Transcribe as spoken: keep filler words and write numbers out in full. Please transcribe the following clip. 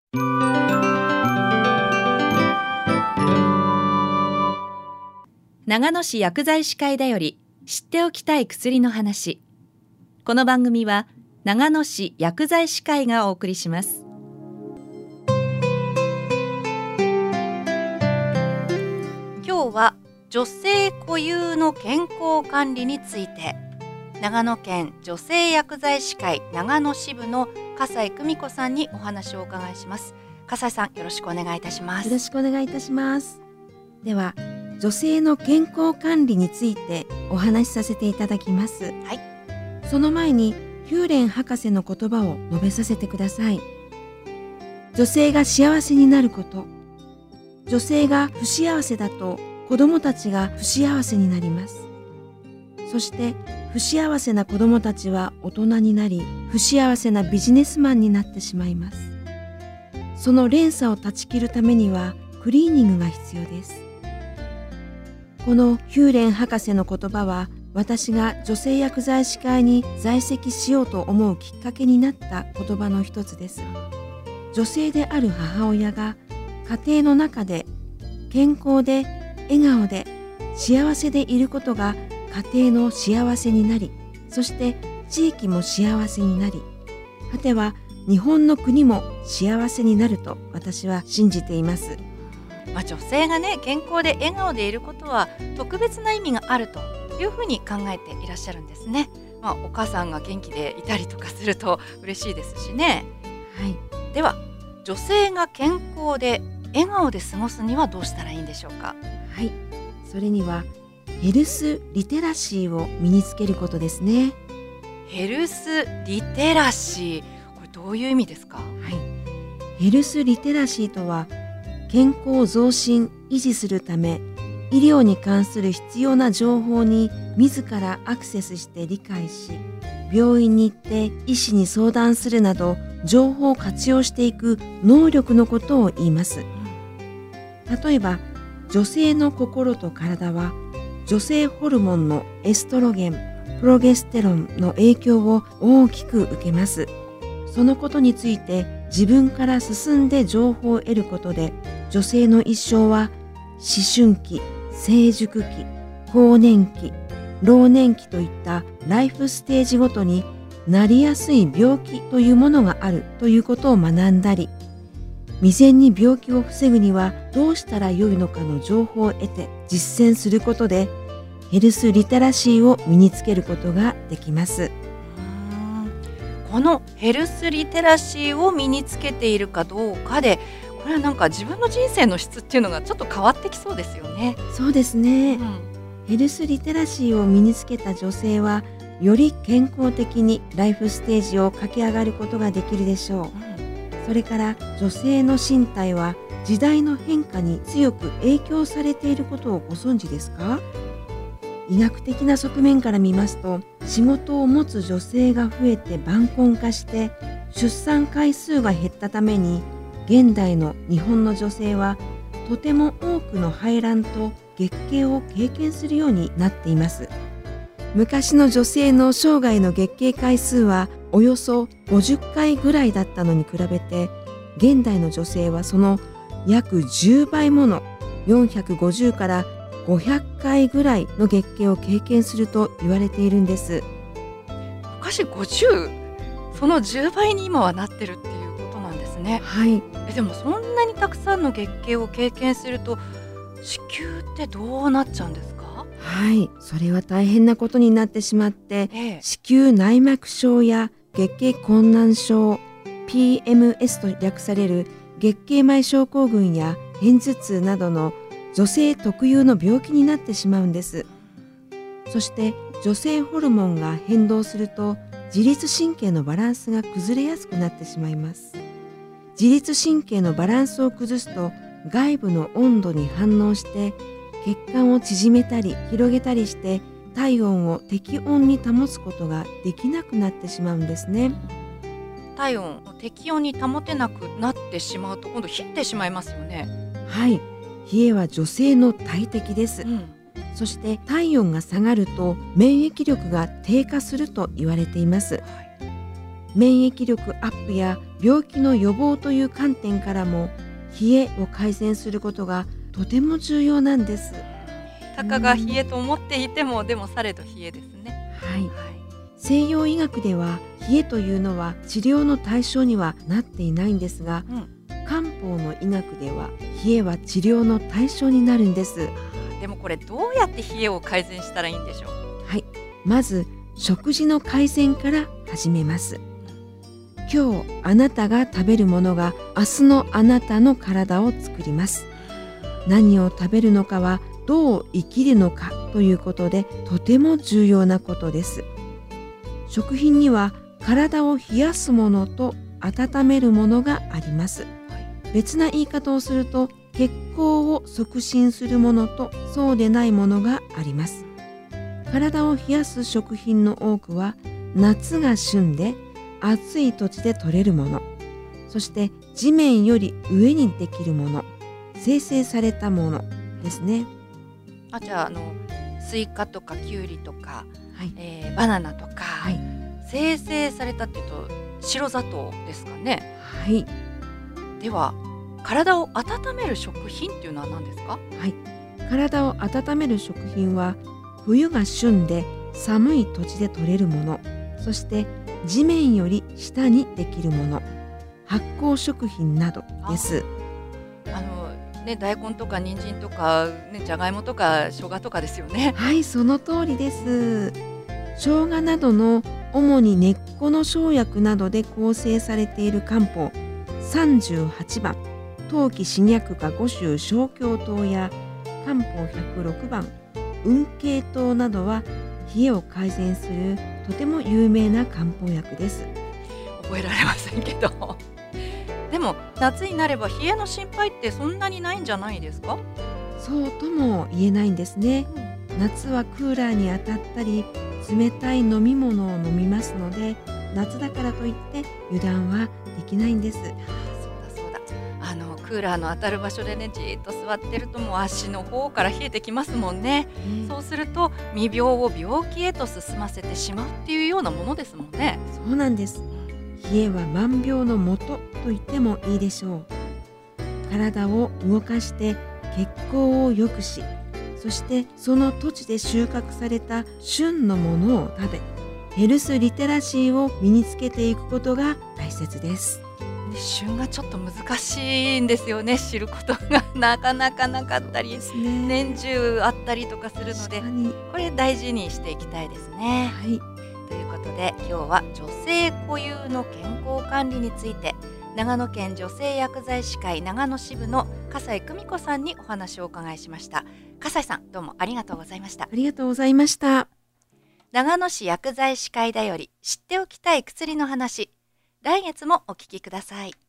長野市薬剤師会だより知っておきたい薬の話。この番組は長野市薬剤師会がお送りします。 今日は女性固有の健康管理について、長野県女性薬剤師会長野支部の笠井久美子さんにお話をお伺いします。笠井さん、よろしくお願いいたします。 よろしくお願いいたします。では、女性の健康管理についてお話しさせていただきます。 はい。 その前にヒューレン博士の言葉を述べさせてください。女性が幸せになること。女性が不幸せだと子供たちが不幸せになります。そして不幸せな子供たちは大人になり、不幸せなビジネスマンになってしまいます。その連鎖を断ち切るためにはクリーニングが必要です。このヒューレン博士の言葉は、私が女性薬剤師会に在籍しようと思うきっかけになった言葉の一つです。女性である母親が家庭の中で健康で笑顔で幸せでいることが家庭の幸せになり、そして地域も幸せになり、果ては日本の国も幸せになると私は信じています。 まあ、女性がね、健康で笑顔でいることは特別な意味があるというふうに考えていらっしゃるんですね。まあ、お母さんが元気でいたりとかすると嬉しいですしね。 はい。 では、女性が健康で笑顔で過ごすにはどうしたらいいんでしょうか。 はい。それにはヘルスリテラシーを身につけることですね。 ヘルスリテラシー、これどういう意味ですか。 はい。ヘルスリテラシーとは、健康増進維持するため、医療に関する必要な情報に自らアクセスして理解し、病院に行って医師に相談するなど情報を活用していく能力のことを言います。例えば、女性の心と体は女性ホルモンのエストロゲン、プロゲステロンの影響を大きく受けます。そのことについて自分から進んで情報を得ることで、女性の一生は思春期、成熟期、更年期、老年期といったライフステージごとになりやすい病気というものがあるということを学んだり、未然に病気を防ぐにはどうしたらよいのかの情報を得て実践することで、ヘルスリテラシーを身につけることができます。 このヘルスリテラシーを身につけているかどうかで、これはなんか自分の人生の質っていうのがちょっと変わってきそうですよね。 そうですね、 うん、 ヘルスリテラシーを身につけた女性はより健康的にライフステージを駆け上がることができるでしょう。うん、それから女性の身体は時代の変化に強く影響されていることをご存知ですか？医学的な側面から見ますと、仕事を持つ女性が増えて晩婚化して出産回数が減ったために、現代の日本の女性はとても多くの排卵と月経を経験するようになっています。昔の女性の生涯の月経回数はおよそごじゅっかいぐらいだったのに比べて、現代の女性はその約じゅうばいものよんひゃくごじゅうからごひゃっかいぐらいの月経を経験すると言われているんです。 昔ごじゅう、そのじゅうばいに今はなってるっていうことなんですね。 はい。 えでもそんなにたくさんの月経を経験すると、子宮ってどうなっちゃうんですか？ はい、それは大変なことになってしまって、 ええ、 子宮内膜症や月経困難症、 ピーエムエス と略される月経前症候群や片頭痛などの女性特有の病気になってしまうんです。そして女性ホルモンが変動すると、自律神経のバランスが崩れやすくなってしまいます。自律神経のバランスを崩すと、外部の温度に反応して血管を縮めたり広げたりして体温を適温に保つことができなくなってしまうんですね。 体温を適温に保てなくなってしまうと、今度冷えてしまいますよね。 はい、冷えは女性の大敵です。 うん、 そして体温が下がると免疫力が低下すると言われています。 はい、 免疫力アップや病気の予防という観点からも冷えを改善することがとても重要なんです。 たかが冷えと思っていても、でもされど冷えですね。 はい、 はい、 西洋医学では冷えというのは治療の対象にはなっていないんですが、 うん、 漢方の医学では冷えは治療の対象になるんです。 でもこれどうやって冷えを改善したらいいんでしょう。 はい、まず食事の改善から始めます。今日あなたが食べるものが明日のあなたの体を作ります。何を食べるのかはどう生きるのかということでとても重要なことです。食品には体を冷やすものと温めるものがあります。別な言い方をすると血行を促進するものとそうでないものがあります。体を冷やす食品の多くは夏が旬で暑い土地で採れるもの、そして地面より上にできるもの、生成されたものですね。 あ、じゃあ、あのスイカとかキュウリとか、 はい、 えー、バナナとか、 はい、 生成されたっていうと白砂糖ですかね。 はい、 では体を温める食品っていうのは何ですか。 はい、体を温める食品は冬が旬で寒い土地で採れるもの、そして地面より下にできるもの、発酵食品などです。 あのね、大根とか人参とか、ね、じゃがいもとか生姜とかですよね。 はい、その通りです。生姜などの主に根っこの生薬などで構成されている漢方さんじゅうはちばん当帰四脈下五種小経湯や漢方ひゃくろくばん運慶湯などは冷えを改善するとても有名な漢方薬です。 覚えられませんけどでも夏になれば冷えの心配ってそんなにないんじゃないですか。 そうとも言えないんですね。夏はクーラーに当たったり冷たい飲み物を飲みますので、夏だからといって油断はできないんです。 そうだそうだ、あのクーラーの当たる場所でね、じーっと座ってるともう足の方から冷えてきますもんね。 えーそうすると未病を病気へと進ませてしまうっていうようなものですもんね。 そうなんです。冷えは万病のもとと言ってもいいでしょう。体を動かして血行を良くし、そしてその土地で収穫された旬のものを食べ、ヘルスリテラシーを身につけていくことが大切です。 旬がちょっと難しいんですよね。知ることがなかなかなかったり、 ね、 年中あったりとかするので、これ大事にしていきたいですね。 はい、 ということで今日は女性固有の健康管理について、長野県女性薬剤師会長野支部の笠井久美子さんにお話をお伺いしました。笠井さん、どうもありがとうございました。 ありがとうございました。 長野市薬剤師会だより知っておきたい薬の話、来月もお聞きください。